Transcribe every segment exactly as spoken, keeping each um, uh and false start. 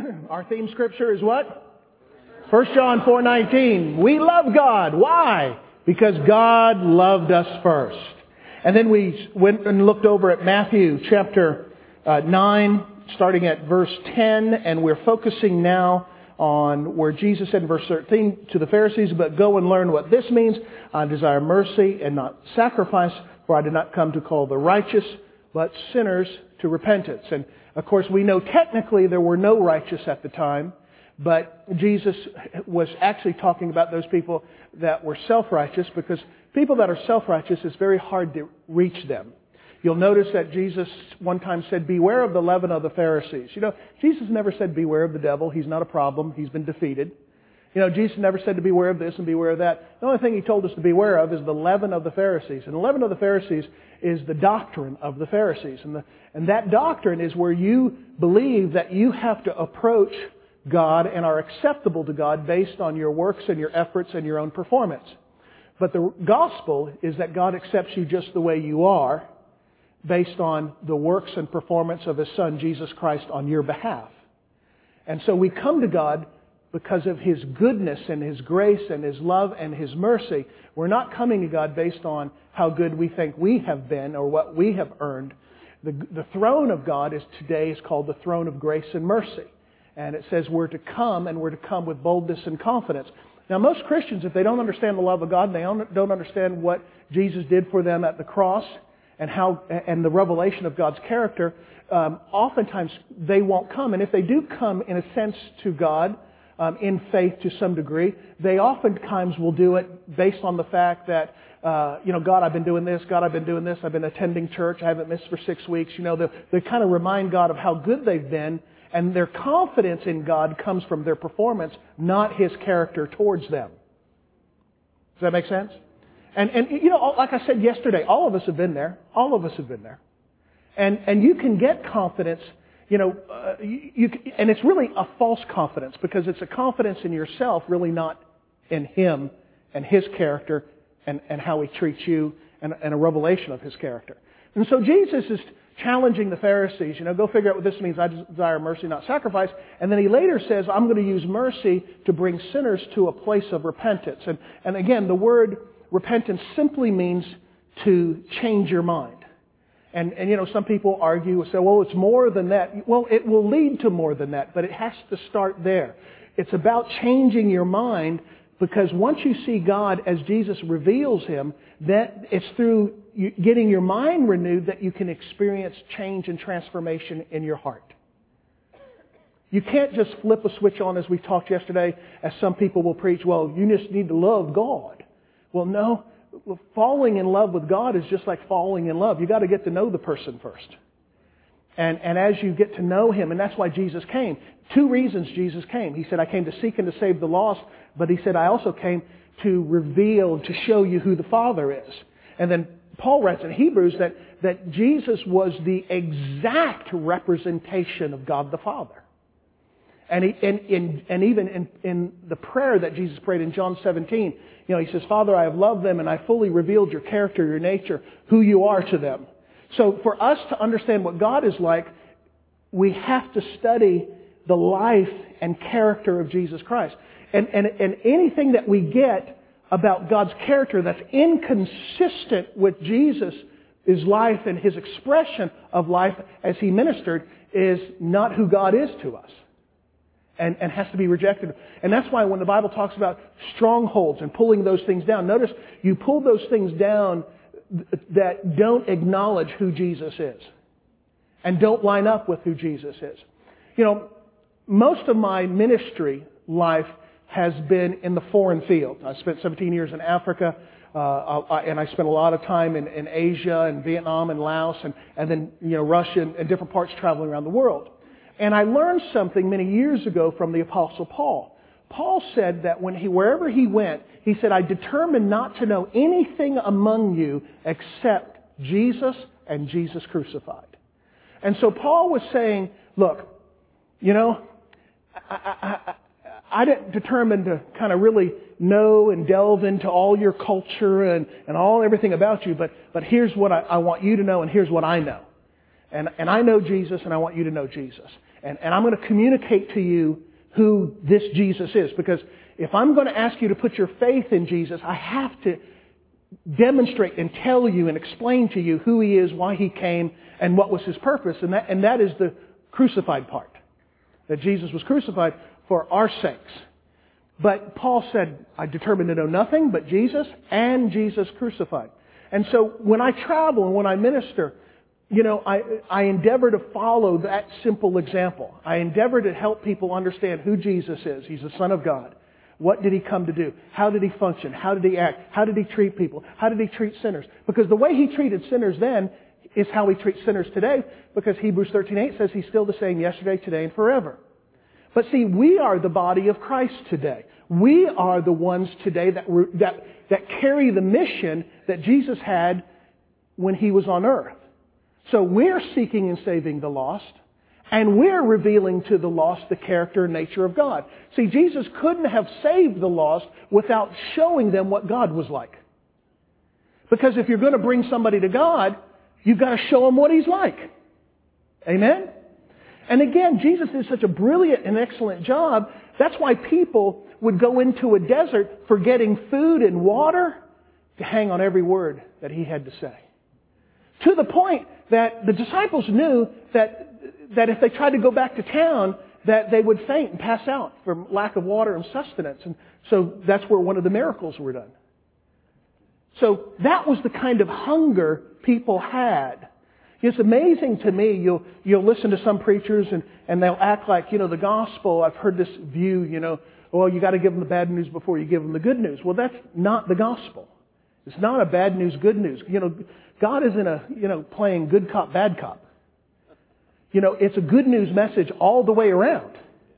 Our theme scripture is what? First John four nineteen. We love God. Why? Because God loved us first. And then we went and looked over at Matthew chapter uh, nine, starting at verse ten, and we're focusing now on where Jesus said in verse thirteen to the Pharisees, but go and learn what this means. I desire mercy and not sacrifice, for I did not come to call the righteous, but sinners to repentance. And of course, we know technically there were no righteous at the time, but Jesus was actually talking about those people that were self-righteous, because people that are self-righteous, it's very hard to reach them. You'll notice that Jesus one time said, beware of the leaven of the Pharisees. You know, Jesus never said beware of the devil. He's not a problem. He's been defeated. You know, Jesus never said to beware of this and beware of that. The only thing He told us to beware of is the leaven of the Pharisees. And the leaven of the Pharisees is the doctrine of the Pharisees. And, the, and that doctrine is where you believe that you have to approach God and are acceptable to God based on your works and your efforts and your own performance. But the gospel is that God accepts you just the way you are, based on the works and performance of His Son, Jesus Christ, on your behalf. And so we come to God because of His goodness and His grace and His love and His mercy. We're not coming to God based on how good we think we have been or what we have earned. The, the throne of God is today is called the throne of grace and mercy. And it says we're to come, and we're to come with boldness and confidence. Now, most Christians, if they don't understand the love of God, and they don't understand what Jesus did for them at the cross, and how and the revelation of God's character, um, oftentimes they won't come. And if they do come, in a sense, to God um, in faith to some degree, they oftentimes will do it based on the fact that, uh, you know, God, I've been doing this. God, I've been doing this. I've been attending church. I haven't missed for six weeks. You know, they, they kind of remind God of how good they've been. And their confidence in God comes from their performance, not His character towards them. Does that make sense? And, and you know, like I said yesterday, all of us have been there. All of us have been there. And and you can get confidence, you know, uh, you, you, and it's really a false confidence, because it's a confidence in yourself, really not in Him and His character and, and how He treats you, and, and a revelation of His character. And so Jesus is challenging the Pharisees, you know, go figure out what this means. I desire mercy, not sacrifice. And then He later says, I'm going to use mercy to bring sinners to a place of repentance. And, and again, the word repentance simply means to change your mind. And, and, you know, some people argue and say, well, it's more than that. Well, it will lead to more than that, but it has to start there. It's about changing your mind, because once you see God as Jesus reveals Him, that it's through getting your mind renewed that you can experience change and transformation in your heart. You can't just flip a switch on, as we talked yesterday, as some people will preach, well, you just need to love God. Well, no. Falling in love with God is just like falling in love. You've got to get to know the person first. And, and as you get to know Him, and that's why Jesus came. Two reasons Jesus came. He said, I came to seek and to save the lost, but He said, I also came to reveal, to show you who the Father is. And then Paul writes in Hebrews that, that Jesus was the exact representation of God the Father. And, he, and, and, and even in, in the prayer that Jesus prayed in John seventeen, you know, He says, Father, I have loved them, and I fully revealed your character, your nature, who you are to them. So for us to understand what God is like, we have to study the life and character of Jesus Christ. And, and, and anything that we get about God's character that's inconsistent with Jesus' life and His expression of life as He ministered is not who God is to us. And, and has to be rejected. And that's why when the Bible talks about strongholds and pulling those things down, notice you pull those things down that don't acknowledge who Jesus is and don't line up with who Jesus is. You know, most of my ministry life has been in the foreign field. I spent seventeen years in Africa, uh, and I spent a lot of time in, in Asia and Vietnam and Laos, and, and then, you know, Russia and, and different parts traveling around the world. And I learned something many years ago from the Apostle Paul. Paul said that when he, wherever he went, he said, I determined not to know anything among you except Jesus and Jesus crucified. And so Paul was saying, look, you know, I, I, I, I didn't determine to kind of really know and delve into all your culture and, and all everything about you, but, but here's what I, I want you to know, and here's what I know. And, and I know Jesus, and I want you to know Jesus. And, and I'm going to communicate to you who this Jesus is. Because if I'm going to ask you to put your faith in Jesus, I have to demonstrate and tell you and explain to you who He is, why He came, and what was His purpose. And that, and that is the crucified part. That Jesus was crucified for our sakes. But Paul said, I determined to know nothing but Jesus and Jesus crucified. And so when I travel and when I minister, you know, I, I endeavor to follow that simple example. I endeavor to help people understand who Jesus is. He's the Son of God. What did He come to do? How did He function? How did He act? How did He treat people? How did He treat sinners? Because the way He treated sinners then is how He treats sinners today, because Hebrews thirteen eight says He's still the same yesterday, today, and forever. But see, we are the body of Christ today. We are the ones today that, that, that carry the mission that Jesus had when He was on earth. So we're seeking and saving the lost, and we're revealing to the lost the character and nature of God. See, Jesus couldn't have saved the lost without showing them what God was like. Because if you're going to bring somebody to God, you've got to show them what He's like. Amen? And again, Jesus did such a brilliant and excellent job. That's why people would go into a desert forgetting food and water to hang on every word that He had to say. To the point that the disciples knew that, that if they tried to go back to town, that they would faint and pass out from lack of water and sustenance. And so that's where one of the miracles were done. So that was the kind of hunger people had. It's amazing to me, you'll, you'll listen to some preachers and, and they'll act like, you know, the gospel, I've heard this view, you know, well, you got to give them the bad news before you give them the good news. Well, that's not the gospel. It's not a bad news, good news. You know, God isn't a, you know, playing good cop, bad cop. You know, it's a good news message all the way around.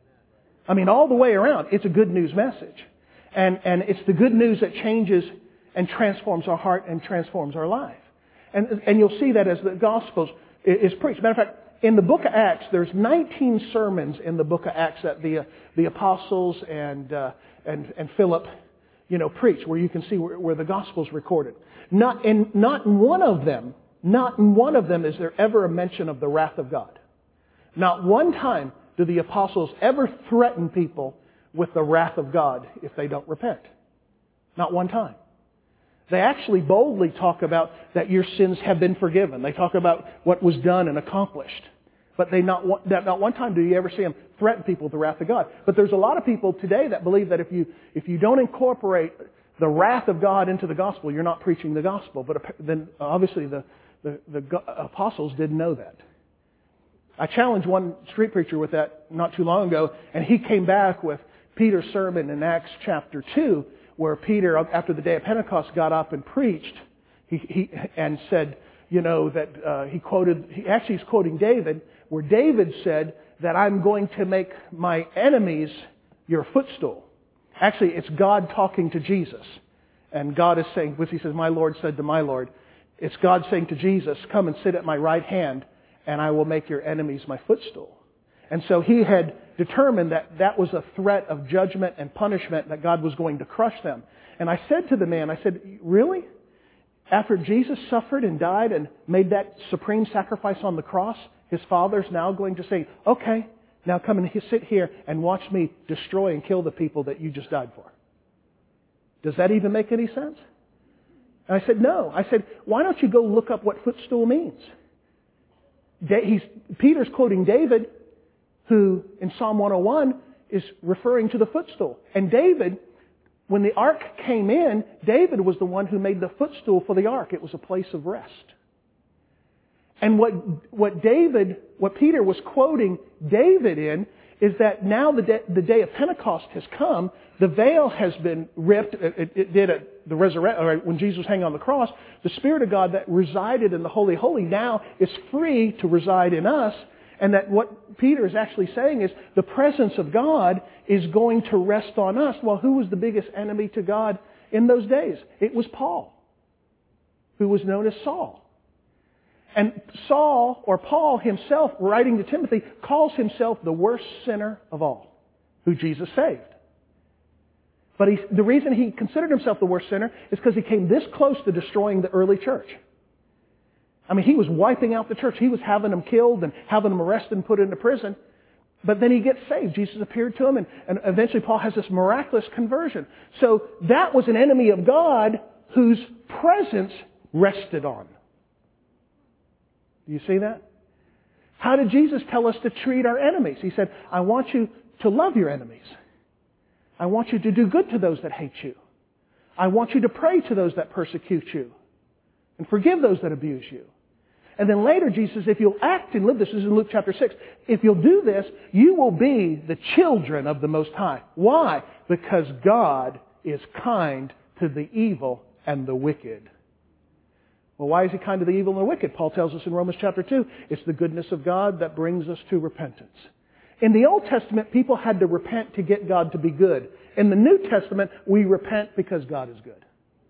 I mean, all the way around, it's a good news message. And, and it's the good news that changes and transforms our heart and transforms our life. And, and you'll see that as the Gospels is preached. Matter of fact, in the book of Acts, there's nineteen sermons in the book of Acts that the, uh, the apostles and, uh, and, and Philip, you know, preach, where you can see where, where the Gospel's recorded. Not in, not in one of them, not in one of them is there ever a mention of the wrath of God. Not one time do the apostles ever threaten people with the wrath of God if they don't repent. Not one time. They actually boldly talk about that your sins have been forgiven. They talk about what was done and accomplished. But they not one, that not one time do you ever see them threaten people with the wrath of God. But there's a lot of people today that believe that if you if you don't incorporate the wrath of God into the gospel, you're not preaching the gospel. But then obviously the, the, the apostles didn't know that. I challenged one street preacher with that not too long ago, and he came back with Peter's sermon in Acts chapter two, where Peter, after the day of Pentecost, got up and preached he, he, and said, you know, that uh, he quoted, he actually he's quoting David, where David said that I'm going to make my enemies your footstool. Actually, it's God talking to Jesus. And God is saying, which He says, my Lord said to my Lord, it's God saying to Jesus, come and sit at my right hand, and I will make your enemies my footstool. And so he had determined that that was a threat of judgment and punishment, that God was going to crush them. And I said to the man, I said, really? After Jesus suffered and died and made that supreme sacrifice on the cross, His Father's now going to say, okay, now come and sit here and watch me destroy and kill the people that you just died for. Does that even make any sense? And I said, no. I said, why don't you go look up what footstool means? He's, Peter's quoting David, who in Psalm one oh one is referring to the footstool. And David, when the ark came in, David was the one who made the footstool for the ark. It was a place of rest. And what, what David, what Peter was quoting David in is that now the day, the day of Pentecost has come, the veil has been ripped. It, it did at the resurrection, or when Jesus was hanging on the cross. The Spirit of God that resided in the Holy Holy now is free to reside in us. And that what Peter is actually saying is the presence of God is going to rest on us. Well, who was the biggest enemy to God in those days? It was Paul, who was known as Saul. And Saul, or Paul himself, writing to Timothy, calls himself the worst sinner of all, who Jesus saved. But he, the reason he considered himself the worst sinner is because he came this close to destroying the early church. I mean, he was wiping out the church. He was having them killed and having them arrested and put into prison. But then he gets saved. Jesus appeared to him, and, and eventually Paul has this miraculous conversion. So that was an enemy of God whose presence rested on. Do you see that? How did Jesus tell us to treat our enemies? He said, I want you to love your enemies. I want you to do good to those that hate you. I want you to pray to those that persecute you. And forgive those that abuse you. And then later Jesus says, if you'll act and live this, this is in Luke chapter six, if you'll do this, you will be the children of the Most High. Why? Because God is kind to the evil and the wicked. Well, why is He kind to the evil and the wicked? Paul tells us in Romans chapter two, it's the goodness of God that brings us to repentance. In the Old Testament, people had to repent to get God to be good. In the New Testament, we repent because God is good.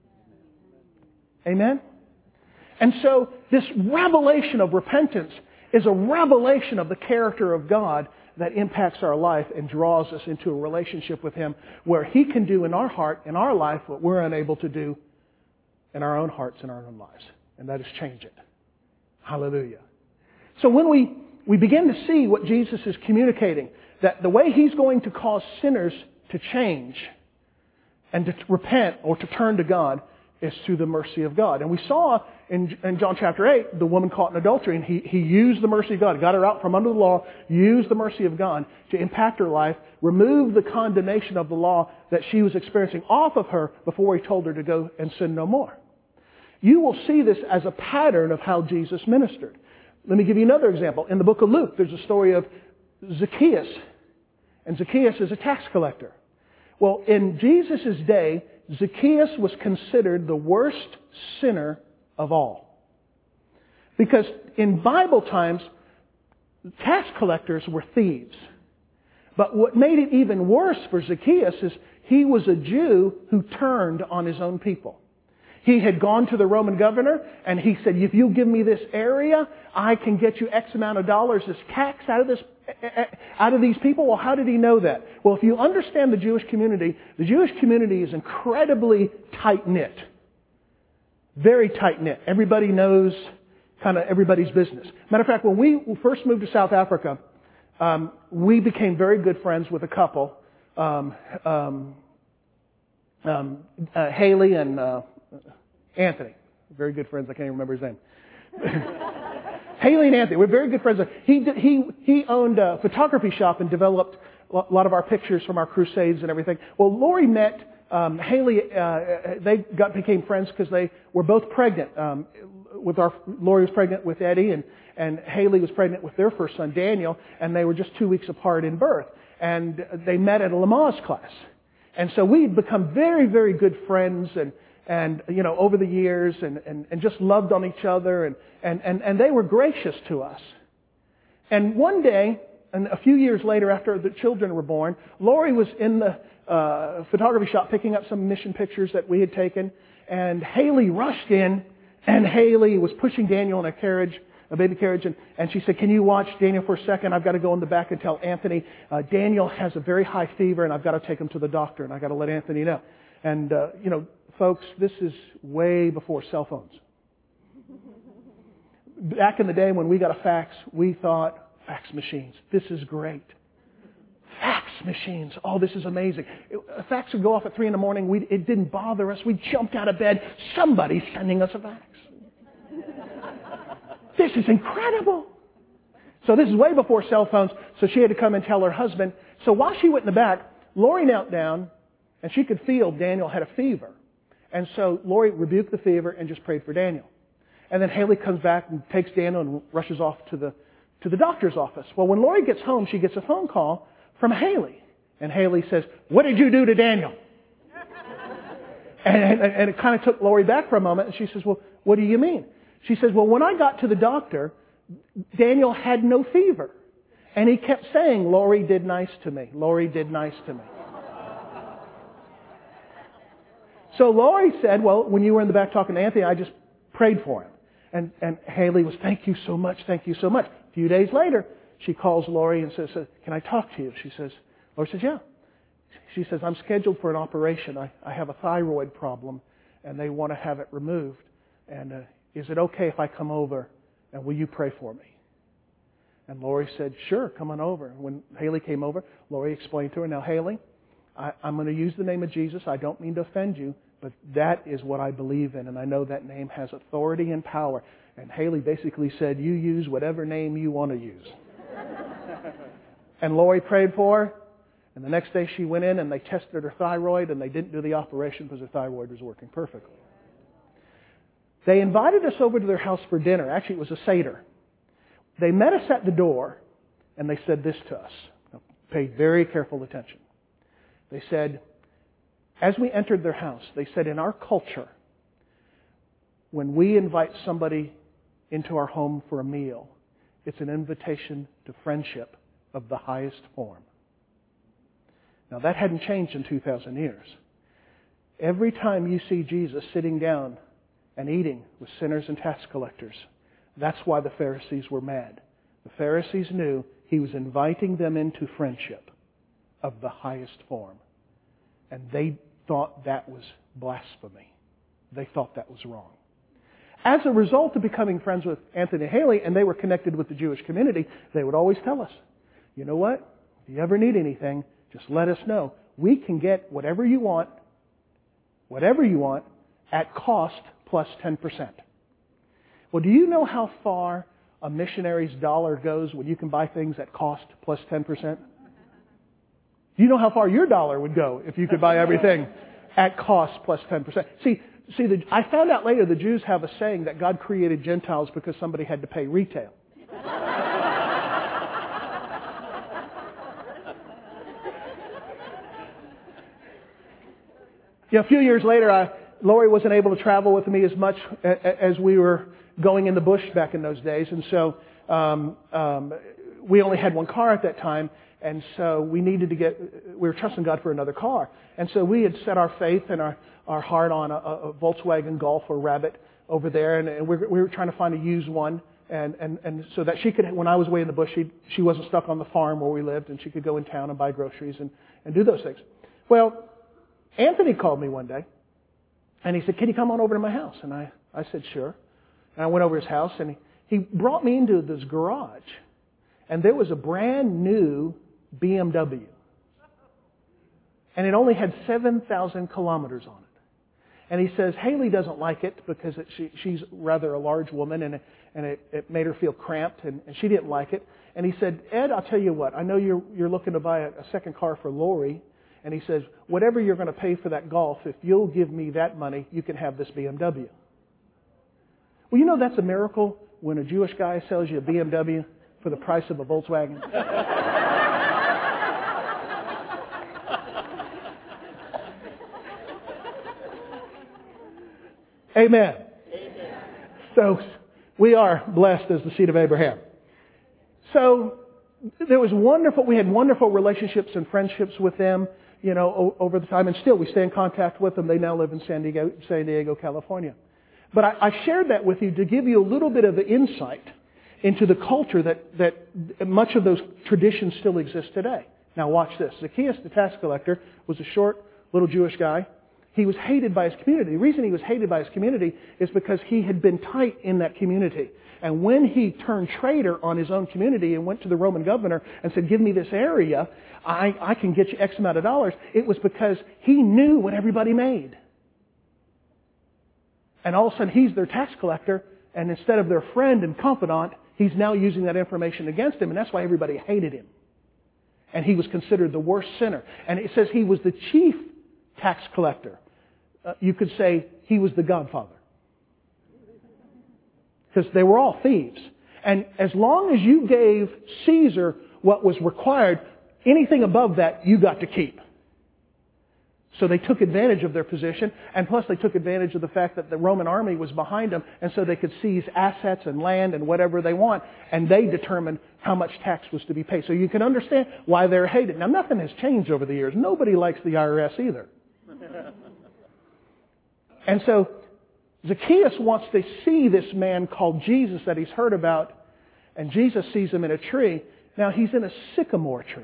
Amen? And so this revelation of repentance is a revelation of the character of God that impacts our life and draws us into a relationship with Him where He can do in our heart, in our life, what we're unable to do in our own hearts and our own lives. And that is change it. Hallelujah. So when we, we begin to see what Jesus is communicating, that the way He's going to cause sinners to change and to repent or to turn to God is through the mercy of God. And we saw in, in John chapter eight, the woman caught in adultery, and he, he used the mercy of God. He got her out from under the law, used the mercy of God to impact her life, remove the condemnation of the law that she was experiencing off of her before He told her to go and sin no more. You will see this as a pattern of how Jesus ministered. Let me give you another example. In the book of Luke, there's a story of Zacchaeus. And Zacchaeus is a tax collector. Well, in Jesus' day, Zacchaeus was considered the worst sinner of all. Because in Bible times, tax collectors were thieves. But what made it even worse for Zacchaeus is he was a Jew who turned on his own people. He had gone to the Roman governor and he said, if you'll give me this area, I can get you X amount of dollars as tax out of this, out of these people. Well, how did he know that? Well, if you understand the Jewish community, the Jewish community is incredibly tight-knit. Very tight-knit. Everybody knows kind of everybody's business. Matter of fact, when we first moved to South Africa, um, we became very good friends with a couple, um, um, um, uh, Haley and uh, Anthony. Very good friends. I can't even remember his name. Haley and Anthony. We're very good friends. He did, he he owned a photography shop and developed a lot of our pictures from our crusades and everything. Well, Lori met um, Haley. Uh, they got became friends because they were both pregnant. Um, with our Lori was pregnant with Eddie, and and Haley was pregnant with their first son Daniel, and they were just two weeks apart in birth. And they met at a Lamaze class, and so we'd become very very good friends and. And, you know, over the years and, and, and just loved on each other and, and, and, and they were gracious to us. And one day, and a few years later after the children were born, Lori was in the uh, photography shop picking up some mission pictures that we had taken. And Haley rushed in and Haley was pushing Daniel in a carriage, a baby carriage. And, and she said, can you watch Daniel for a second? I've got to go in the back and tell Anthony, uh, Daniel has a very high fever and I've got to take him to the doctor and I've got to let Anthony know. And, uh, you know, folks, this is way before cell phones. Back in the day when we got a fax, we thought, fax machines, this is great. Fax machines, oh, this is amazing. A fax would go off at three in the morning. We, it didn't bother us. We jumped out of bed. Somebody's sending us a fax. This is incredible. So this is way before cell phones. So she had to come and tell her husband. So while she went in the back, Lori knelt down, and she could feel Daniel had a fever. And so Lori rebuked the fever and just prayed for Daniel. And then Haley comes back and takes Daniel and rushes off to the to the doctor's office. Well, when Lori gets home, she gets a phone call from Haley. And Haley says, what did you do to Daniel? and, and, and it kind of took Lori back for a moment. And she says, well, what do you mean? She says, well, when I got to the doctor, Daniel had no fever. And he kept saying, Lori did nice to me. Lori did nice to me. So Lori said, well, when you were in the back talking to Anthony, I just prayed for him. And, and Haley was, thank you so much, thank you so much. A few days later, she calls Lori and says, can I talk to you? She says, Lori says, yeah. She says, I'm scheduled for an operation. I, I have a thyroid problem, and they want to have it removed. And uh, is it okay if I come over and will you pray for me? And Lori said, sure, come on over. And when Haley came over, Lori explained to her, now Haley, I, I'm going to use the name of Jesus. I don't mean to offend you, but that is what I believe in, and I know that name has authority and power. And Haley basically said, you use whatever name you want to use. And Lori prayed for her, and the next day she went in and they tested her thyroid, and they didn't do the operation because her thyroid was working perfectly. They invited us over to their house for dinner. Actually, it was a Seder. They met us at the door, and they said this to us. Now, pay very careful attention. They said, as we entered their house, they said, in our culture, when we invite somebody into our home for a meal, it's an invitation to friendship of the highest form. Now, that hadn't changed in two thousand years. Every time you see Jesus sitting down and eating with sinners and tax collectors, that's why the Pharisees were mad. The Pharisees knew He was inviting them into friendship of the highest form. And they thought that was blasphemy. They thought that was wrong. As a result of becoming friends with Anthony and Haley, and they were connected with the Jewish community, they would always tell us, you know what? If you ever need anything, just let us know. We can get whatever you want, whatever you want, at cost plus ten percent. Well, do you know how far a missionary's dollar goes when you can buy things at cost plus ten percent? Do you know how far your dollar would go if you could buy everything at cost plus ten percent? See, see, the, I found out later the Jews have a saying that God created Gentiles because somebody had to pay retail. Yeah, a few years later, I, Lori wasn't able to travel with me as much as we were going in the bush back in those days. And so um, um, we only had one car at that time. And so we needed to get, we were trusting God for another car. And so we had set our faith and our, our heart on a, a Volkswagen Golf or Rabbit over there. And, and we, were, we were trying to find a used one. And, and, and so that she could, when I was away in the bush, she, she wasn't stuck on the farm where we lived. And she could go in town and buy groceries and, and do those things. Well, Anthony called me one day. And he said, can you come on over to my house? And I, I said, sure. And I went over to his house, and he, he brought me into this garage. And there was a brand new B M W. And it only had seven thousand kilometers on it. And he says, Haley doesn't like it because it, she, she's rather a large woman, and, it, and it, it made her feel cramped, and, and she didn't like it. And he said, Ed, I'll tell you what, I know you're, you're looking to buy a, a second car for Lori. And he says, whatever you're going to pay for that Golf, if you'll give me that money, you can have this B M W. Well, you know that's a miracle when a Jewish guy sells you a B M W for the price of a Volkswagen. Amen. Amen. So we are blessed as the seed of Abraham. So there was wonderful, we had wonderful relationships and friendships with them, you know, o- over the time. And still we stay in contact with them. They now live in San Diego, San Diego, California. But I, I shared that with you to give you a little bit of the insight into the culture that, that much of those traditions still exist today. Now watch this. Zacchaeus, the tax collector, was a short little Jewish guy. He was hated by his community. The reason he was hated by his community is because he had been tight in that community. And when he turned traitor on his own community and went to the Roman governor and said, give me this area, I, I can get you X amount of dollars, it was because he knew what everybody made. And all of a sudden he's their tax collector, and instead of their friend and confidant, he's now using that information against him, and that's why everybody hated him. And he was considered the worst sinner. And it says he was the chief tax collector. Uh, you could say he was the godfather. Because they were all thieves. And as long as you gave Caesar what was required, anything above that you got to keep. So they took advantage of their position, and plus they took advantage of the fact that the Roman army was behind them, and so they could seize assets and land and whatever they want, and they determined how much tax was to be paid. So you can understand why they're hated. Now nothing has changed over the years. Nobody likes the I R S either. And so Zacchaeus wants to see this man called Jesus that he's heard about, and Jesus sees him in a tree. Now he's in a sycamore tree.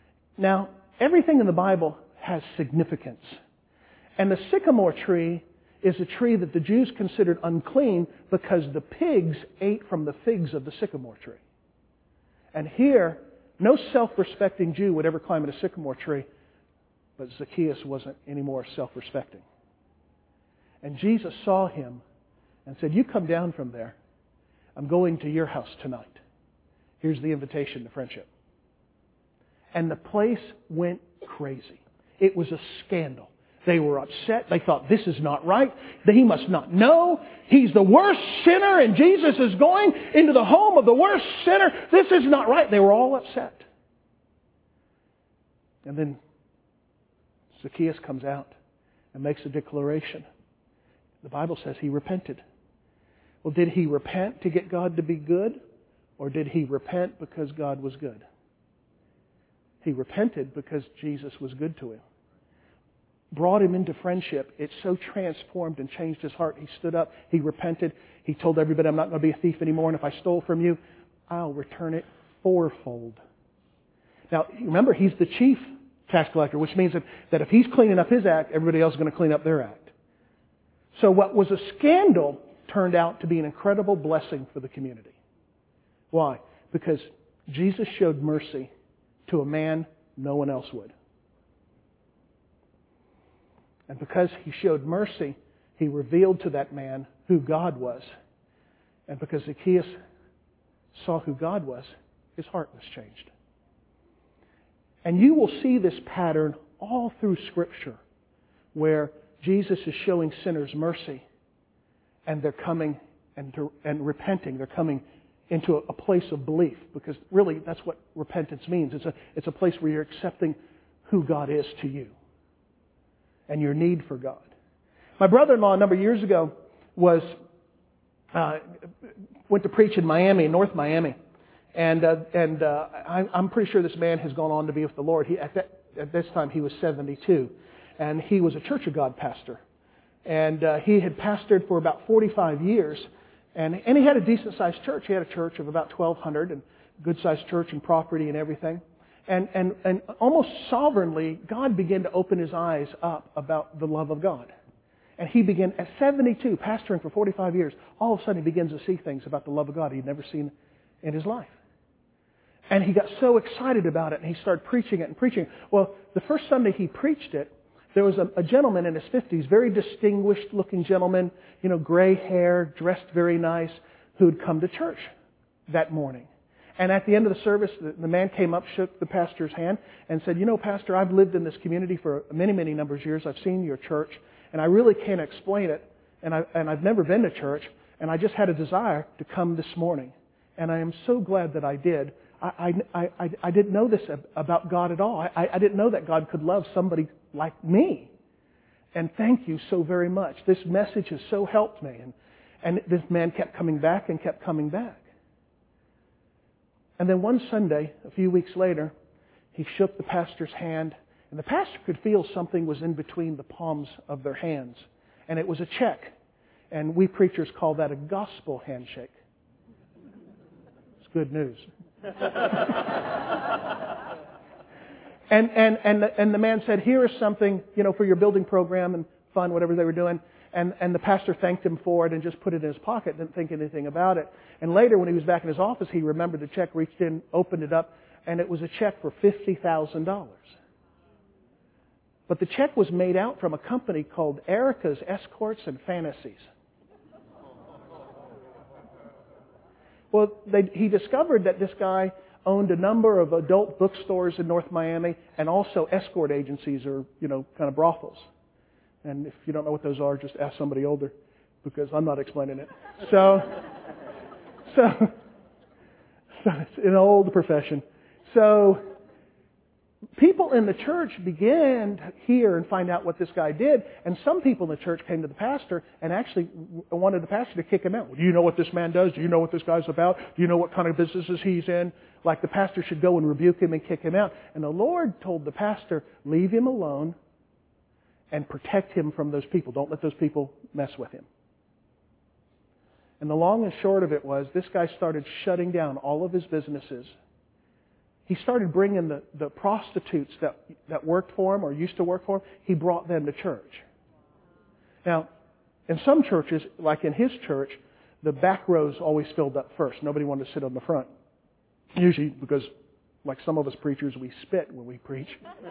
Now everything in the Bible has significance. And the sycamore tree is a tree that the Jews considered unclean because the pigs ate from the figs of the sycamore tree. And here, no self-respecting Jew would ever climb at a sycamore tree, but Zacchaeus wasn't any more self-respecting. And Jesus saw him and said, "You come down from there. I'm going to your house tonight. Here's the invitation to friendship." And the place went crazy. It was a scandal. They were upset. They thought, this is not right. He must not know. He's the worst sinner, and Jesus is going into the home of the worst sinner. This is not right. They were all upset. And then Zacchaeus comes out and makes a declaration. The Bible says he repented. Well, did he repent to get God to be good? Or did he repent because God was good? He repented because Jesus was good to him. Brought him into friendship. It so transformed and changed his heart. He stood up. He repented. He told everybody, "I'm not going to be a thief anymore. And if I stole from you, I'll return it fourfold." Now, remember, he's the chief tax collector, which means that, that if he's cleaning up his act, everybody else is going to clean up their act. So what was a scandal turned out to be an incredible blessing for the community. Why? Because Jesus showed mercy to a man no one else would. And because he showed mercy, he revealed to that man who God was. And because Zacchaeus saw who God was, his heart was changed. And you will see this pattern all through Scripture, where Jesus is showing sinners mercy, and they're coming and, to, and repenting. They're coming into a, a place of belief, because really that's what repentance means. It's a, it's a place where you're accepting who God is to you and your need for God. My brother-in-law a number of years ago was uh, went to preach in Miami, North Miami. And uh, and uh, I, I'm pretty sure this man has gone on to be with the Lord. He, at, that, at this time, he was seventy-two. And he was a Church of God pastor. And uh, he had pastored for about forty-five years. And, and he had a decent-sized church. He had a church of about twelve hundred, and good-sized church and property and everything. And, and, and almost sovereignly, God began to open his eyes up about the love of God. And he began, at seventy-two, pastoring for forty-five years, all of a sudden he begins to see things about the love of God he'd never seen in his life. And he got so excited about it, and he started preaching it and preaching it. Well, the first Sunday he preached it, there was a, a gentleman in his fifties, very distinguished-looking gentleman, you know, gray hair, dressed very nice, who had come to church that morning. And at the end of the service, the, the man came up, shook the pastor's hand, and said, "You know, Pastor, I've lived in this community for many, many numbers of years. I've seen your church, and I really can't explain it, and, I, and I've never been to church, and I just had a desire to come this morning. And I am so glad that I did. I, I, I, I didn't know this about God at all. I, I didn't know that God could love somebody like me. And thank you so very much. This message has so helped me." And, and this man kept coming back and kept coming back. And then one Sunday, a few weeks later, he shook the pastor's hand. And the pastor could feel something was in between the palms of their hands. And it was a check. And we preachers call that a gospel handshake. It's good news. and and and the, and the man said, "Here is something, you know, for your building program and fund, whatever they were doing." And and the pastor thanked him for it and just put it in his pocket, didn't think anything about it. And later, when he was back in his office, he remembered the check, reached in, opened it up, and it was a check for fifty thousand dollars. But the check was made out from a company called Erica's Escorts and Fantasies. Well, they, he discovered that this guy owned a number of adult bookstores in North Miami and also escort agencies, or, you know, kind of brothels. And if you don't know what those are, just ask somebody older, because I'm not explaining it. So, so, so it's an old profession. So people in the church began to hear and find out what this guy did, and some people in the church came to the pastor and actually wanted the pastor to kick him out. "Well, do you know what this man does? Do you know what this guy's about? Do you know what kind of businesses he's in?" Like the pastor should go and rebuke him and kick him out. And the Lord told the pastor, "Leave him alone and protect him from those people. Don't let those people mess with him." And the long and short of it was, this guy started shutting down all of his businesses. He started bringing the, the prostitutes that, that worked for him or used to work for him, he brought them to church. Now, In some churches, like in his church, the back rows always filled up first. Nobody wanted to sit on the front. Usually because, like some of us preachers, we spit when we preach.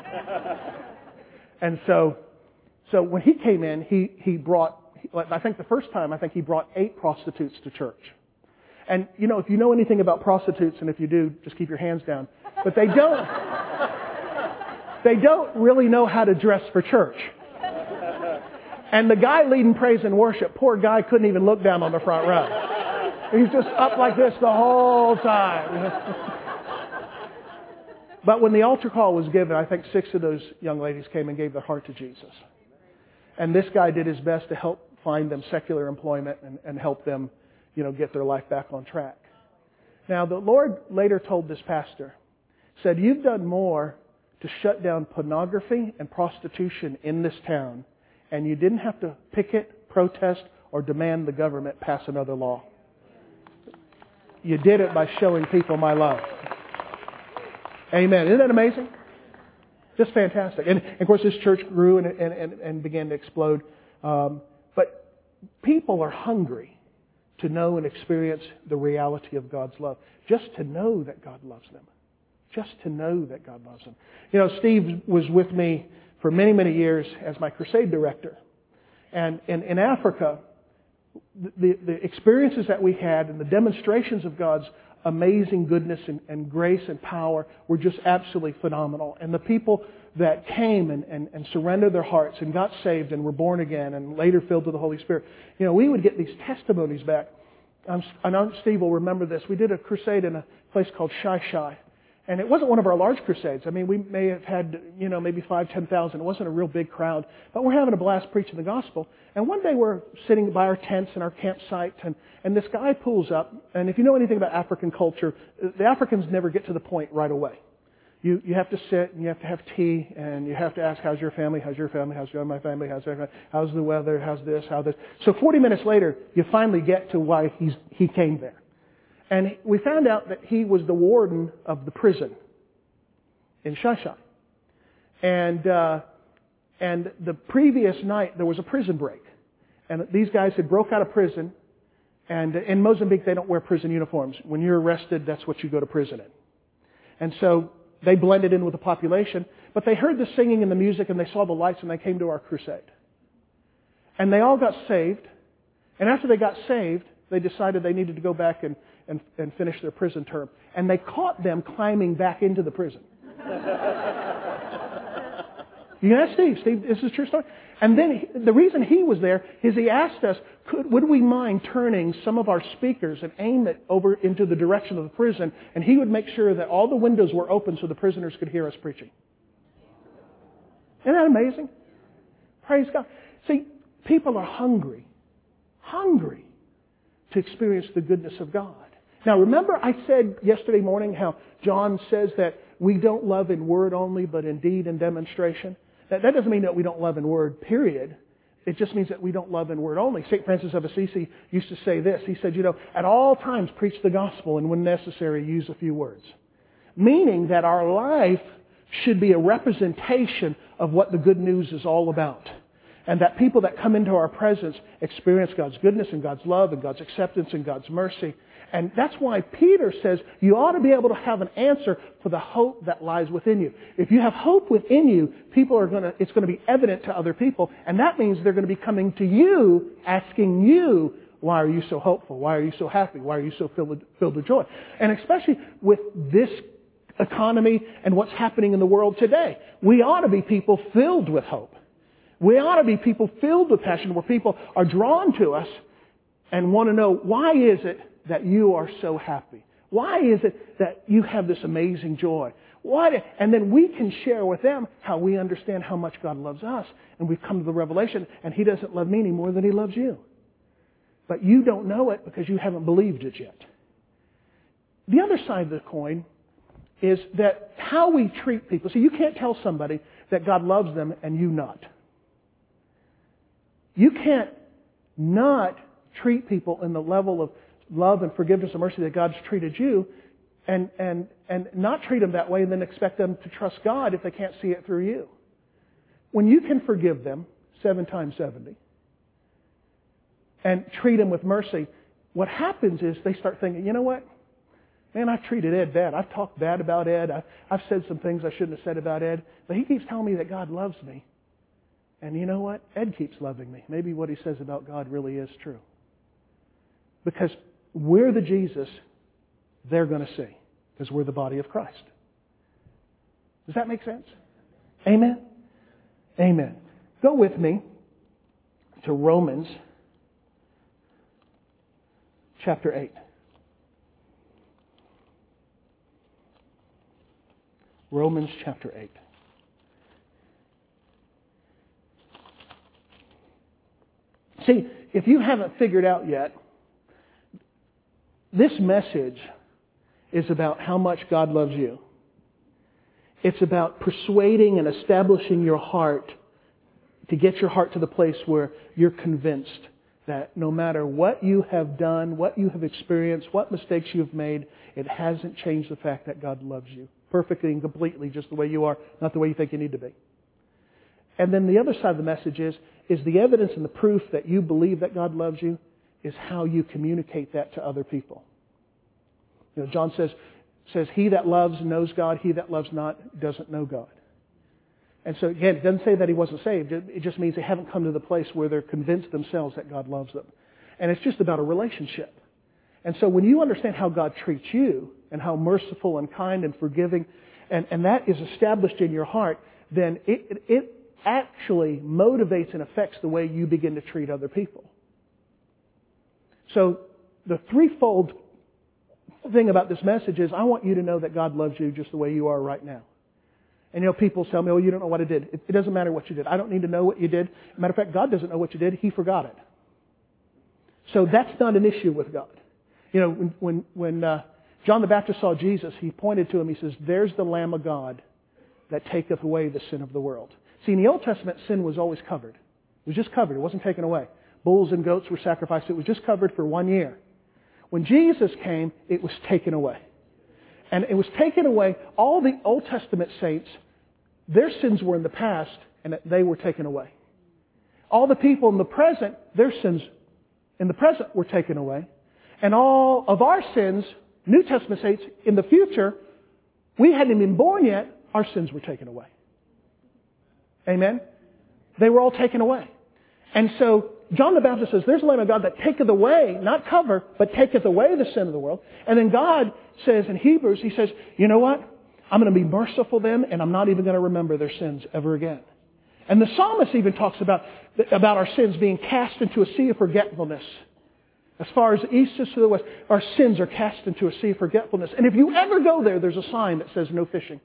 And so, so when he came in, he, he brought, I think the first time, I think he brought eight prostitutes to church. And, you know, if you know anything about prostitutes, and if you do, just keep your hands down. But they don't, they don't really know how to dress for church. And the guy leading praise and worship, poor guy couldn't even look down on the front row. He's just up like this the whole time. But when the altar call was given, I think six of those young ladies came and gave their heart to Jesus. And this guy did his best to help find them secular employment and, and help them, you know, get their life back on track. Now, the Lord later told this pastor, said, you've done more to shut down pornography and prostitution in this town, and you didn't have to picket, protest, or demand the government pass another law. You did it by showing people my love. Amen. Isn't that amazing? Just fantastic. And, and of course, this church grew and, and, and, and began to explode. Um, but people are hungry to know and experience the reality of God's love. Just to know that God loves them. Just to know that God loves them. You know, Steve was with me for many, many years as my crusade director. And in, in Africa, the, the experiences that we had and the demonstrations of God's amazing goodness and, and grace and power were just absolutely phenomenal. And the people that came and, and, and surrendered their hearts and got saved and were born again and later filled with the Holy Spirit, you know, we would get these testimonies back. Um, I know Steve will remember this. We did a crusade in a place called Shai Shai. And it wasn't one of our large crusades. I mean, we may have had, you know, maybe five, ten thousand. It wasn't a real big crowd. But we're having a blast preaching the gospel. And one day we're sitting by our tents and our campsite, and, and this guy pulls up. And if you know anything about African culture, the Africans never get to the point right away. You you have to sit, and you have to have tea, and you have to ask, how's your family, how's your family, how's your, my family, how's everything, how's the weather, how's this, how's this. So forty minutes later, you finally get to why he's he came there. And we found out that he was the warden of the prison in Shai Shai. And, uh, and the previous night, there was a prison break. And these guys had broke out of prison. And in Mozambique, they don't wear prison uniforms. When you're arrested, that's what you go to prison in. And so they blended in with the population. But they heard the singing and the music, and they saw the lights, and they came to our crusade. And they all got saved. And after they got saved, they decided they needed to go back and And, and finish their prison term. And they caught them climbing back into the prison. You can ask Steve. Steve, this is a true story. And then he, the reason he was there is he asked us, could, would we mind turning some of our speakers and aim it over into the direction of the prison, and he would make sure that all the windows were open so the prisoners could hear us preaching. Isn't that amazing? Praise God. See, people are hungry. Hungry to experience the goodness of God. Now remember I said yesterday morning how John says that we don't love in word only, but in deed and demonstration. That, that doesn't mean that we don't love in word, period. It just means that we don't love in word only. Saint Francis of Assisi used to say this. He said, you know, at all times preach the gospel, and when necessary, use a few words. Meaning that our life should be a representation of what the good news is all about. And that people that come into our presence experience God's goodness and God's love and God's acceptance and God's mercy. And that's why Peter says you ought to be able to have an answer for the hope that lies within you. If you have hope within you, people are going to, it's going to be evident to other people. And that means they're going to be coming to you, asking you, why are you so hopeful? Why are you so happy? Why are you so filled with, filled with joy? And especially with this economy and what's happening in the world today, we ought to be people filled with hope. We ought to be people filled with passion, where people are drawn to us and want to know, why is it that you are so happy? Why is it that you have this amazing joy? Why? And then we can share with them how we understand how much God loves us. And we've come to the revelation, and He doesn't love me any more than He loves you. But you don't know it because you haven't believed it yet. The other side of the coin is that how we treat people. See, you can't tell somebody that God loves them and you not. You can't not treat people in the level of love and forgiveness and mercy that God's treated you, and, and, and not treat them that way and then expect them to trust God if they can't see it through you. When you can forgive them seven times seventy, and treat them with mercy, what happens is they start thinking, you know what? Man, I've treated Ed bad. I've talked bad about Ed. I've, I've said some things I shouldn't have said about Ed. But he keeps telling me that God loves me. And you know what? Ed keeps loving me. Maybe what he says about God really is true. Because we're the Jesus they're going to see. Because we're the body of Christ. Does that make sense? Amen? Amen. Go with me to Romans chapter eight. Romans chapter eight. See, if you haven't figured out yet, this message is about how much God loves you. It's about persuading and establishing your heart to get your heart to the place where you're convinced that no matter what you have done, what you have experienced, what mistakes you've made, it hasn't changed the fact that God loves you perfectly and completely just the way you are, not the way you think you need to be. And then the other side of the message is, is the evidence and the proof that you believe that God loves you is how you communicate that to other people. You know, John says, says, he that loves knows God, he that loves not doesn't know God. And so again, it doesn't say that he wasn't saved. It just means they haven't come to the place where they're convinced themselves that God loves them. And it's just about a relationship. And so when you understand how God treats you and how merciful and kind and forgiving, and, and that is established in your heart, then it, it actually motivates and affects the way you begin to treat other people. So the threefold thing about this message is I want you to know that God loves you just the way you are right now. And you know, people tell me, oh, you don't know what I did. It, it doesn't matter what you did. I don't need to know what you did. Matter of fact, God doesn't know what you did. He forgot it. So that's not an issue with God. You know, when when, when uh, John the Baptist saw Jesus, he pointed to him. He says, there's the Lamb of God that taketh away the sin of the world. See, in the Old Testament, sin was always covered. It was just covered. It wasn't taken away. Bulls and goats were sacrificed. It was just covered for one year. When Jesus came, it was taken away. And it was taken away. All the Old Testament saints, their sins were in the past, and they were taken away. All the people in the present, their sins in the present were taken away. And all of our sins, New Testament saints, in the future, we hadn't even been born yet, our sins were taken away. Amen? They were all taken away. And so John the Baptist says, there's the Lamb of God that taketh away, not cover, but taketh away the sin of the world. And then God says in Hebrews, He says, you know what? I'm going to be merciful to them, and I'm not even going to remember their sins ever again. And the psalmist even talks about, about our sins being cast into a sea of forgetfulness. As far as the east is to the west, our sins are cast into a sea of forgetfulness. And if you ever go there, there's a sign that says no fishing.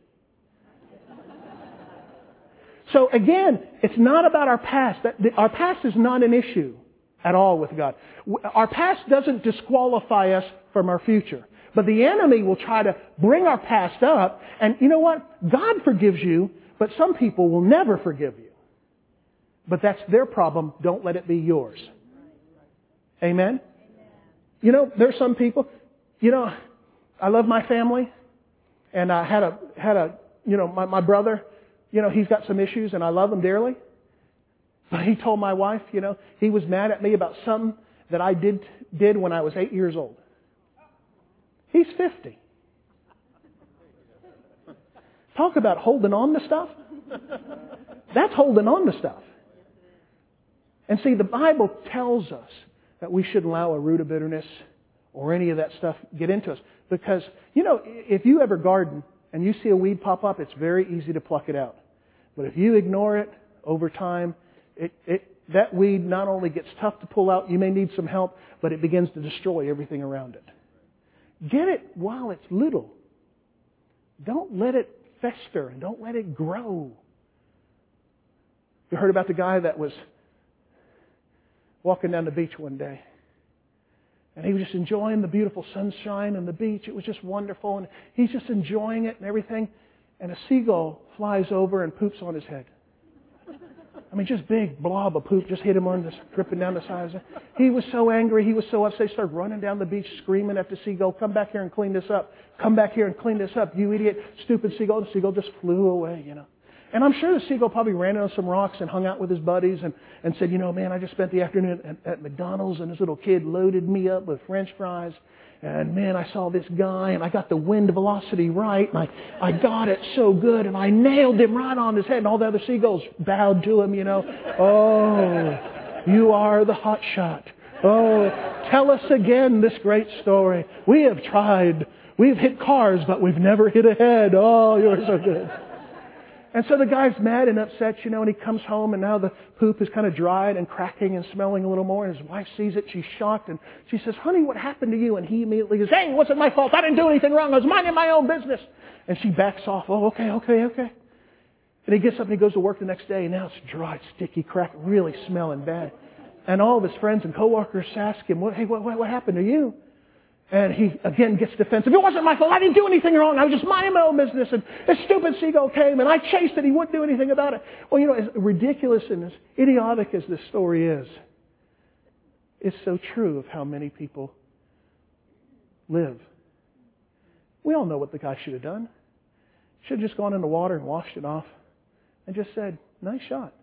So again, it's not about our past. Our past is not an issue at all with God. Our past doesn't disqualify us from our future. But the enemy will try to bring our past up. And you know what? God forgives you, but some people will never forgive you. But that's their problem. Don't let it be yours. Amen? You know, there's some people, you know, I love my family. And I had a, had a, you know, my, my brother, you know, he's got some issues and I love him dearly. But he told my wife, you know, he was mad at me about something that I did, did when I was eight years old. He's fifty. Talk about holding on to stuff. That's holding on to stuff. And see, the Bible tells us that we shouldn't allow a root of bitterness or any of that stuff get into us. Because, you know, if you ever garden and you see a weed pop up, it's very easy to pluck it out. But if you ignore it over time, it, it, that weed not only gets tough to pull out, you may need some help, but it begins to destroy everything around it. Get it while it's little. Don't let it fester and don't let it grow. You heard about the guy that was walking down the beach one day. And he was just enjoying the beautiful sunshine and the beach. It was just wonderful. And he's just enjoying it and everything. And a seagull flies over and poops on his head. I mean, just big blob of poop just hit him on this, dripping down the sides. He was so angry. He was so upset. He started running down the beach screaming at the seagull, come back here and clean this up. Come back here and clean this up. You idiot, stupid seagull. The seagull just flew away, you know. And I'm sure the seagull probably ran on some rocks and hung out with his buddies and, and said, you know, man, I just spent the afternoon at, at McDonald's and this little kid loaded me up with French fries. And man, I saw this guy and I got the wind velocity right and I, I got it so good and I nailed him right on his head and all the other seagulls bowed to him, you know. Oh, you are the hot shot. Oh, tell us again this great story. We have tried. We've hit cars, but we've never hit a head. Oh, you're so good. And so the guy's mad and upset, you know, and he comes home and now the poop is kind of dried and cracking and smelling a little more. And his wife sees it. She's shocked and she says, honey, what happened to you? And he immediately goes, hey, it wasn't my fault. I didn't do anything wrong. I was minding my own business. And she backs off. Oh, okay, okay, okay. And he gets up and he goes to work the next day and now it's dry, sticky, cracked, really smelling bad. And all of his friends and coworkers ask him, hey, what, what, what happened to you? And he again gets defensive. It wasn't my fault. I didn't do anything wrong. I was just minding my own business. And this stupid seagull came and I chased it. He wouldn't do anything about it. Well, you know, as ridiculous and as idiotic as this story is, it's so true of how many people live. We all know what the guy should have done. Should have just gone in the water and washed it off and just said, nice shot.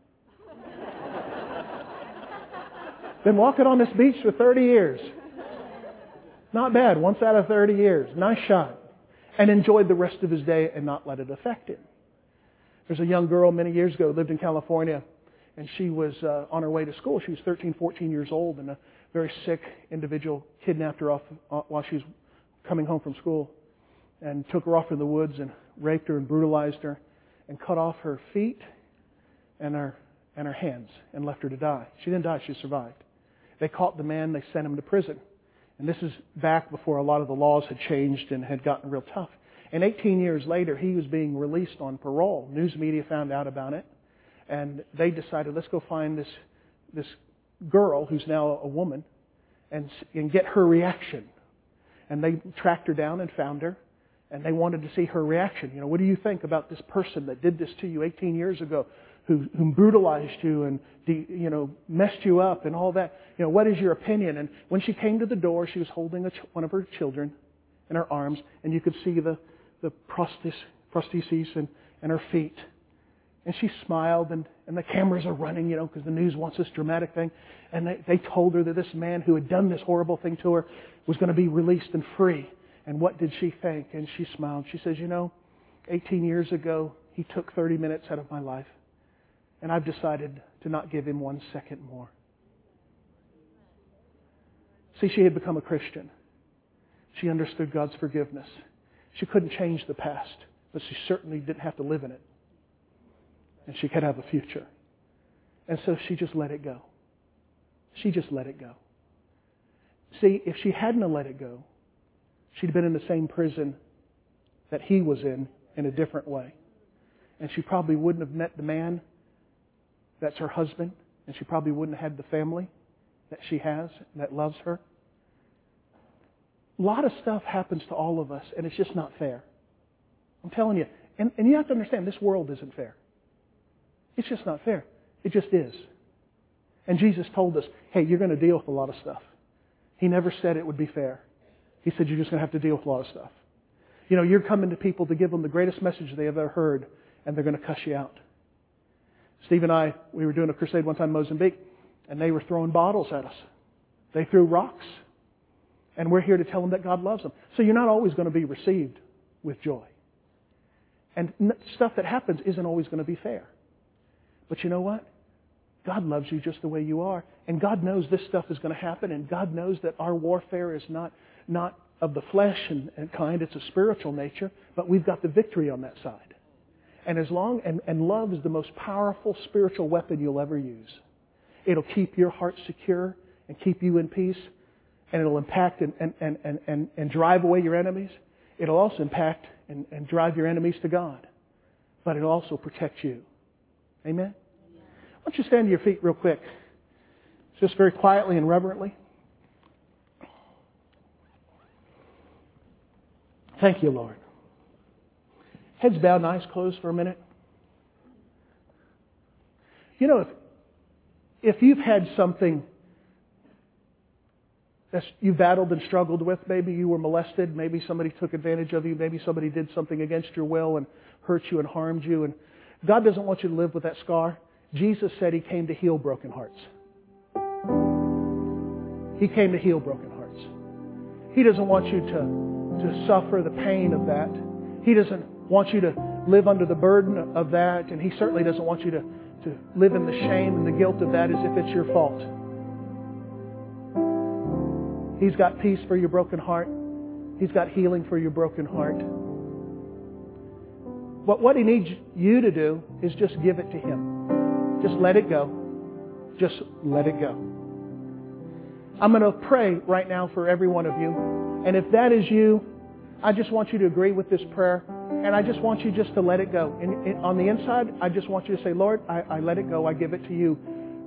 Been walking on this beach for thirty years. Not bad. Once out of thirty years. Nice shot. And enjoyed the rest of his day and not let it affect him. There's a young girl many years ago, lived in California, and she was uh, on her way to school. She was thirteen, fourteen years old, and a very sick individual kidnapped her off uh, while she was coming home from school and took her off in the woods and raped her and brutalized her and cut off her feet and her, and her hands and left her to die. She didn't die. She survived. They caught the man. They sent him to prison. And this is back before a lot of the laws had changed and had gotten real tough. And eighteen years later, he was being released on parole. News media found out about it. And they decided, let's go find this this girl, who's now a woman, and, and get her reaction. And they tracked her down and found her. And they wanted to see her reaction. You know, what do you think about this person that did this to you eighteen years ago? Who, who brutalized you and, you know, messed you up and all that. You know, what is your opinion? And when she came to the door, she was holding a ch- one of her children in her arms, and you could see the, the prosthesis, prostheses and, and her feet. And she smiled, and, and the cameras are running, you know, because the news wants this dramatic thing. And they, they told her that this man who had done this horrible thing to her was going to be released and free. And what did she think? And she smiled. She says, you know, eighteen years ago, he took thirty minutes out of my life. And I've decided to not give him one second more. See, she had become a Christian. She understood God's forgiveness. She couldn't change the past, but she certainly didn't have to live in it. And she could have a future. And so she just let it go. She just let it go. See, if she hadn't have let it go, she'd have been in the same prison that he was in, in a different way. And she probably wouldn't have met the man that's her husband, and she probably wouldn't have had the family that she has that loves her. A lot of stuff happens to all of us, and it's just not fair. I'm telling you. And, and you have to understand, this world isn't fair. It's just not fair. It just is. And Jesus told us, hey, you're going to deal with a lot of stuff. He never said it would be fair. He said you're just going to have to deal with a lot of stuff. You know, you're coming to people to give them the greatest message they have ever heard, and they're going to cuss you out. Steve and I, we were doing a crusade one time in Mozambique, and they were throwing bottles at us. They threw rocks. And we're here to tell them that God loves them. So you're not always going to be received with joy. And stuff that happens isn't always going to be fair. But you know what? God loves you just the way you are. And God knows this stuff is going to happen. And God knows that our warfare is not, not of the flesh and, and kind. It's a spiritual nature. But we've got the victory on that side. And as long and, and love is the most powerful spiritual weapon you'll ever use. It'll keep your heart secure and keep you in peace. And it'll impact and, and, and, and, and, and drive away your enemies. It'll also impact and, and drive your enemies to God. But it'll also protect you. Amen? Why don't you stand to your feet real quick? Just very quietly and reverently. Thank you, Lord. Heads bowed and eyes closed for a minute. You know, if, if you've had something that you battled and struggled with, maybe you were molested, maybe somebody took advantage of you, maybe somebody did something against your will and hurt you and harmed you, and God doesn't want you to live with that scar. Jesus said He came to heal broken hearts. He came to heal broken hearts. He doesn't want you to, to suffer the pain of that. He doesn't want you to live under the burden of that. And He certainly doesn't want you to, to live in the shame and the guilt of that as if it's your fault. He's got peace for your broken heart. He's got healing for your broken heart. But what He needs you to do is just give it to Him. Just let it go. Just let it go. I'm going to pray right now for every one of you. And if that is you, I just want you to agree with this prayer. And I just want you just to let it go. And, and on the inside, I just want you to say, Lord, I, I let it go. I give it to You.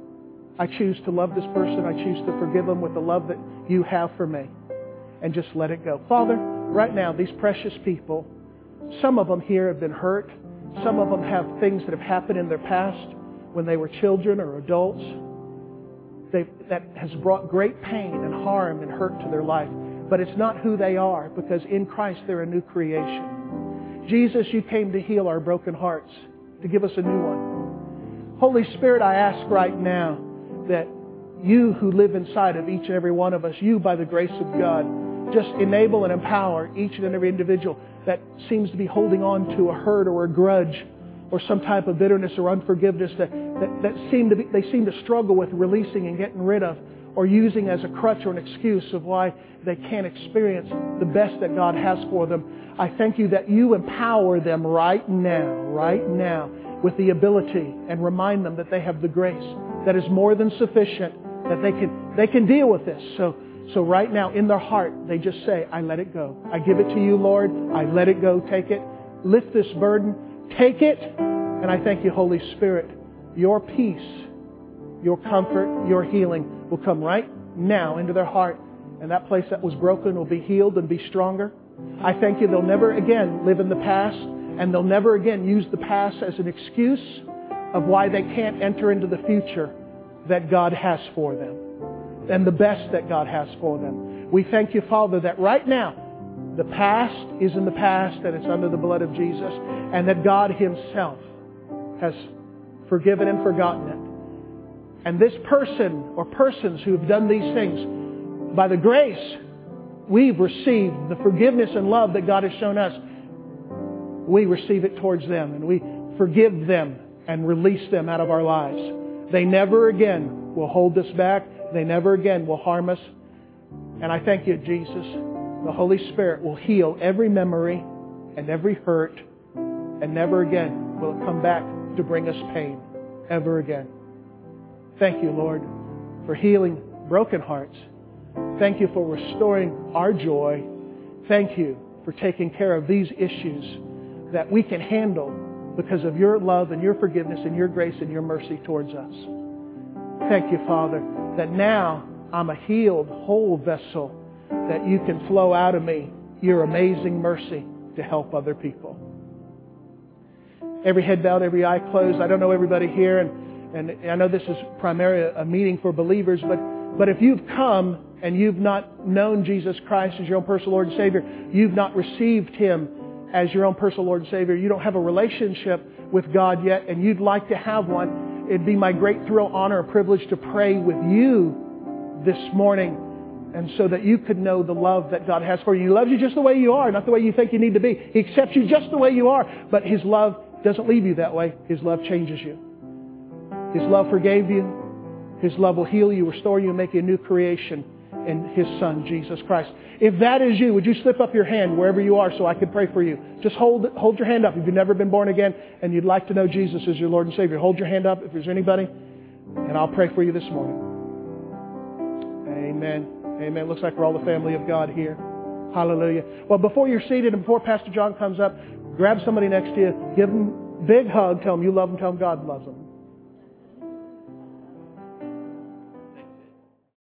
I choose to love this person. I choose to forgive them with the love that You have for me. And just let it go. Father, right now, these precious people, some of them here have been hurt. Some of them have things that have happened in their past when they were children or adults. They've, that has brought great pain and harm and hurt to their life. But it's not who they are, because in Christ they're a new creation. Jesus, You came to heal our broken hearts, to give us a new one. Holy Spirit, I ask right now that You who live inside of each and every one of us, You by the grace of God, just enable and empower each and every individual that seems to be holding on to a hurt or a grudge or some type of bitterness or unforgiveness that, that, that seem to be, they seem to struggle with releasing and getting rid of, or using as a crutch or an excuse of why they can't experience the best that God has for them. I thank You that You empower them right now, right now, with the ability, and remind them that they have the grace that is more than sufficient, that they can they can deal with this. So so right now in their heart, they just say, I let it go. I give it to You, Lord. I let it go. Take it. Lift this burden. Take it. And I thank You, Holy Spirit. Your peace, Your comfort, Your healing will come right now into their heart. And that place that was broken will be healed and be stronger. I thank You they'll never again live in the past. And they'll never again use the past as an excuse of why they can't enter into the future that God has for them. And the best that God has for them. We thank You, Father, that right now, the past is in the past and it's under the blood of Jesus. And that God Himself has forgiven and forgotten it. And this person or persons who have done these things, by the grace, we've received the forgiveness and love that God has shown us. We receive it towards them and we forgive them and release them out of our lives. They never again will hold us back. They never again will harm us. And I thank You, Jesus. The Holy Spirit will heal every memory and every hurt, and never again will it come back to bring us pain ever again. Thank You, Lord, for healing broken hearts. Thank You for restoring our joy. Thank You for taking care of these issues that we can handle because of Your love and Your forgiveness and Your grace and Your mercy towards us. Thank You, Father, that now I'm a healed, whole vessel, that You can flow out of me Your amazing mercy to help other people. Every head bowed, every eye closed. I don't know everybody here, and, and I know this is primarily a meeting for believers, but, but if you've come and you've not known Jesus Christ as your own personal Lord and Savior, you've not received Him as your own personal Lord and Savior, you don't have a relationship with God yet, and you'd like to have one, it'd be my great thrill, honor, and privilege to pray with you this morning, and so that you could know the love that God has for you. He loves you just the way you are, not the way you think you need to be. He accepts you just the way you are, but His love doesn't leave you that way. His love changes you. His love forgave you. His love will heal you, restore you, and make you a new creation in His Son, Jesus Christ. If that is you, would you slip up your hand wherever you are so I can pray for you? Just hold hold your hand up if you've never been born again and you'd like to know Jesus as your Lord and Savior. Hold your hand up if there's anybody, and I'll pray for you this morning. Amen. Amen. Looks like we're all the family of God here. Hallelujah. Well, before you're seated and before Pastor John comes up, grab somebody next to you, give them a big hug, tell them you love them, tell them God loves them.